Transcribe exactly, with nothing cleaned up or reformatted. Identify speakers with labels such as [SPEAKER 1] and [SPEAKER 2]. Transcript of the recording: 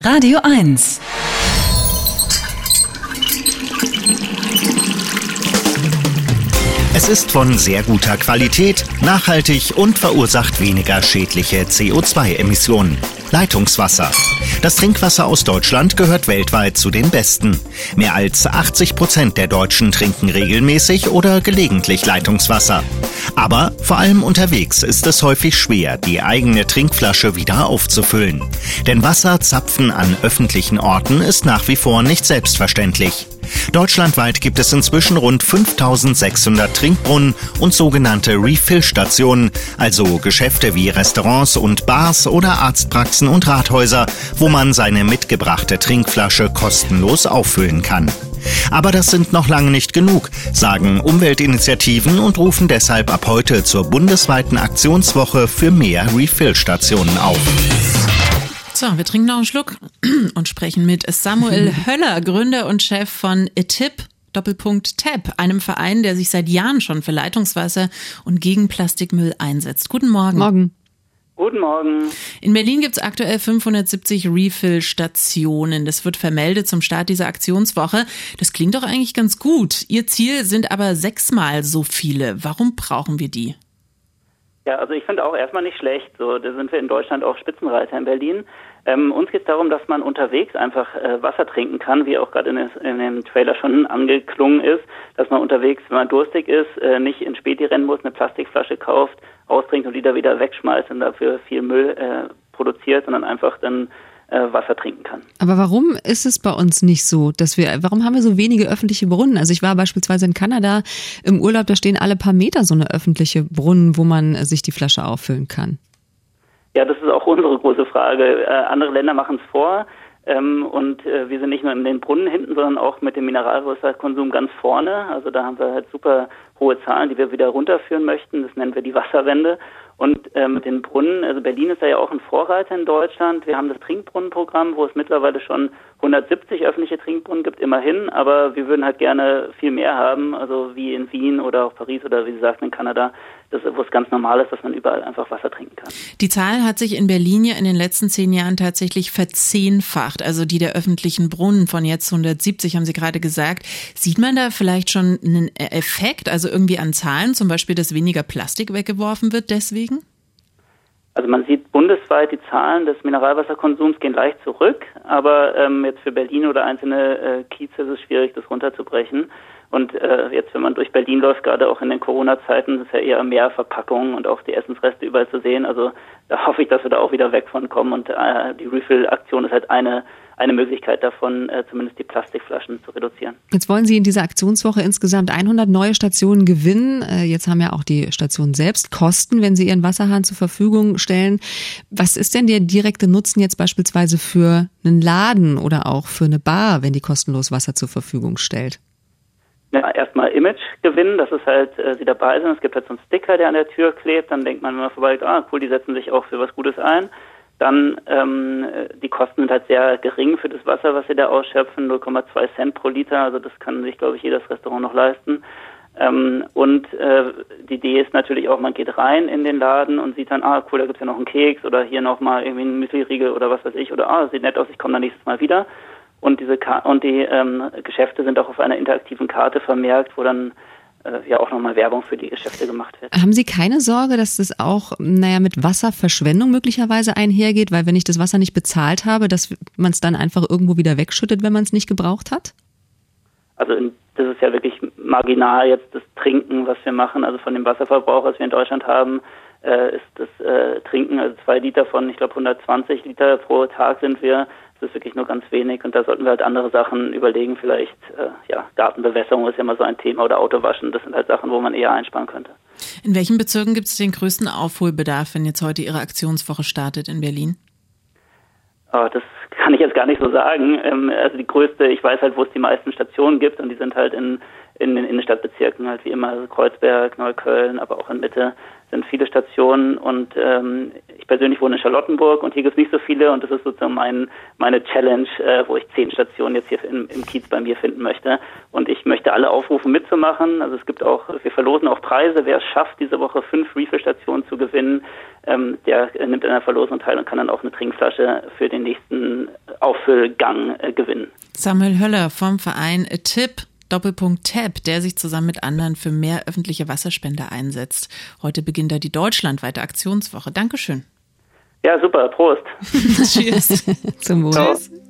[SPEAKER 1] Radio eins.
[SPEAKER 2] Es ist von sehr guter Qualität, nachhaltig und verursacht weniger schädliche C O zwei Emissionen. Leitungswasser. Das Trinkwasser aus Deutschland gehört weltweit zu den besten. Mehr als achtzig Prozent der Deutschen trinken regelmäßig oder gelegentlich Leitungswasser. Aber vor allem unterwegs ist es häufig schwer, die eigene Trinkflasche wieder aufzufüllen. Denn Wasserzapfen an öffentlichen Orten ist nach wie vor nicht selbstverständlich. Deutschlandweit gibt es inzwischen rund fünftausendsechshundert Trinkbrunnen und sogenannte Refill-Stationen, also Geschäfte wie Restaurants und Bars oder Arztpraxen und Rathäuser, wo man seine mitgebrachte Trinkflasche kostenlos auffüllen kann. Aber das sind noch lange nicht genug, sagen Umweltinitiativen und rufen deshalb ab heute zur bundesweiten Aktionswoche für mehr Refill-Stationen auf.
[SPEAKER 3] So, wir trinken noch einen Schluck und sprechen mit Samuel Höller, Gründer und Chef von A T I P, Doppelpunkt T A P, einem Verein, der sich seit Jahren schon für Leitungswasser und gegen Plastikmüll einsetzt. Guten Morgen.
[SPEAKER 4] Morgen.
[SPEAKER 5] Guten Morgen.
[SPEAKER 3] In Berlin gibt es aktuell fünfhundertsiebzig Refill-Stationen. Das wird vermeldet zum Start dieser Aktionswoche. Das klingt doch eigentlich ganz gut. Ihr Ziel sind aber sechsmal so viele. Warum brauchen wir die?
[SPEAKER 5] Ja, also ich finde auch erstmal nicht schlecht. So, da sind wir in Deutschland auch Spitzenreiter in Berlin. Ähm, uns geht es darum, dass man unterwegs einfach äh, Wasser trinken kann, wie auch gerade in, in dem Trailer schon angeklungen ist, dass man unterwegs, wenn man durstig ist, äh, nicht ins Späti rennen muss, eine Plastikflasche kauft, austrinkt und die da wieder wegschmeißt und dafür viel Müll äh, produziert, sondern einfach dann äh, Wasser trinken kann.
[SPEAKER 4] Aber warum ist es bei uns nicht so, dass wir, warum haben wir so wenige öffentliche Brunnen? Also ich war beispielsweise in Kanada im Urlaub, da stehen alle paar Meter so eine öffentliche Brunnen, wo man sich die Flasche auffüllen kann.
[SPEAKER 5] Ja, das ist auch unsere große Frage. Äh, andere Länder machen es vor ähm, und äh, wir sind nicht nur in den Brunnen hinten, sondern auch mit dem Mineralwasserkonsum ganz vorne. Also da haben wir halt super hohe Zahlen, die wir wieder runterführen möchten. Das nennen wir die Wasserwende. Und äh, mit den Brunnen, also Berlin ist da ja auch ein Vorreiter in Deutschland. Wir haben das Trinkbrunnenprogramm, wo es mittlerweile schon hundertsiebzig öffentliche Trinkbrunnen gibt, immerhin. Aber wir würden halt gerne viel mehr haben, also wie in Wien oder auch Paris oder wie Sie sagten in Kanada, das, wo es ganz normal ist, dass man überall einfach Wasser trinken kann.
[SPEAKER 3] Die Zahl hat sich in Berlin ja in den letzten zehn Jahren tatsächlich verzehnfacht. Also die der öffentlichen Brunnen von jetzt hundertsiebzig, haben Sie gerade gesagt. Sieht man da vielleicht schon einen Effekt, also irgendwie an Zahlen, zum Beispiel, dass weniger Plastik weggeworfen wird deswegen?
[SPEAKER 5] Also man sieht bundesweit, die Zahlen des Mineralwasserkonsums gehen leicht zurück, aber ähm, jetzt für Berlin oder einzelne äh, Kieze ist es schwierig, das runterzubrechen. Und äh, jetzt, wenn man durch Berlin läuft, gerade auch in den Corona-Zeiten, ist ja eher mehr Verpackungen und auch die Essensreste überall zu sehen. Also da hoffe ich, dass wir da auch wieder weg von kommen. Und äh, die Refill-Aktion ist halt eine eine Möglichkeit davon, äh, zumindest die Plastikflaschen zu reduzieren.
[SPEAKER 4] Jetzt wollen Sie in dieser Aktionswoche insgesamt hundert neue Stationen gewinnen. Äh, jetzt haben ja auch die Stationen selbst Kosten, wenn sie ihren Wasserhahn zur Verfügung stellen. Was ist denn der direkte Nutzen jetzt beispielsweise für einen Laden oder auch für eine Bar, wenn die kostenlos Wasser zur Verfügung stellt?
[SPEAKER 5] Ja, erstmal Image gewinnen, dass es halt äh, sie dabei sind. Es gibt halt so einen Sticker, der an der Tür klebt. Dann denkt man, wenn man vorbei, ah cool, die setzen sich auch für was Gutes ein. Dann ähm, die Kosten sind halt sehr gering für das Wasser, was sie da ausschöpfen, null Komma zwei Cent pro Liter, also das kann sich, glaube ich, jedes Restaurant noch leisten. Ähm, und äh, die Idee ist natürlich auch, man geht rein in den Laden und sieht dann, ah cool, da gibt's ja noch einen Keks oder hier nochmal irgendwie einen Müsliriegel oder was weiß ich, oder ah, sieht nett aus, ich komme dann nächstes Mal wieder. Und diese Ka- und die ähm, Geschäfte sind auch auf einer interaktiven Karte vermerkt, wo dann ja auch nochmal Werbung für die Geschäfte gemacht wird.
[SPEAKER 4] Haben Sie keine Sorge, dass das auch, naja, mit Wasserverschwendung möglicherweise einhergeht? Weil wenn ich das Wasser nicht bezahlt habe, dass man es dann einfach irgendwo wieder wegschüttet, wenn man es nicht gebraucht hat?
[SPEAKER 5] Also das ist ja wirklich marginal jetzt das Trinken, was wir machen. Also von dem Wasserverbrauch, was wir in Deutschland haben, äh, ist das äh, Trinken, also zwei Liter von, ich glaube hundertzwanzig Liter pro Tag sind wir. Das ist wirklich nur ganz wenig und da sollten wir halt andere Sachen überlegen, vielleicht äh, ja Gartenbewässerung ist ja immer so ein Thema oder Autowaschen, das sind halt Sachen, wo man eher einsparen könnte.
[SPEAKER 3] In welchen Bezirken gibt es den größten Aufholbedarf, wenn jetzt heute Ihre Aktionswoche startet in Berlin?
[SPEAKER 5] Oh, das kann ich jetzt gar nicht so sagen. Ähm, also die größte, ich weiß halt, wo es die meisten Stationen gibt und die sind halt in in den Innenstadtbezirken halt wie immer, also Kreuzberg, Neukölln, aber auch in Mitte sind viele Stationen und ähm, ich persönlich wohne in Charlottenburg und hier gibt es nicht so viele und das ist sozusagen mein, meine Challenge, äh, wo ich zehn Stationen jetzt hier im, im Kiez bei mir finden möchte und ich möchte alle aufrufen mitzumachen, also es gibt auch, wir verlosen auch Preise, wer es schafft, diese Woche fünf Refill-Stationen zu gewinnen, ähm, der äh, nimmt an der Verlosung teil und kann dann auch eine Trinkflasche für den nächsten Auffüllgang äh, gewinnen.
[SPEAKER 3] Samuel Höller vom Verein Tipp Doppelpunkt Tap, der sich zusammen mit anderen für mehr öffentliche Wasserspende einsetzt. Heute beginnt da die deutschlandweite Aktionswoche. Dankeschön.
[SPEAKER 5] Ja, super. Prost.
[SPEAKER 3] Tschüss.
[SPEAKER 4] Zum Wohl.
[SPEAKER 5] Ciao.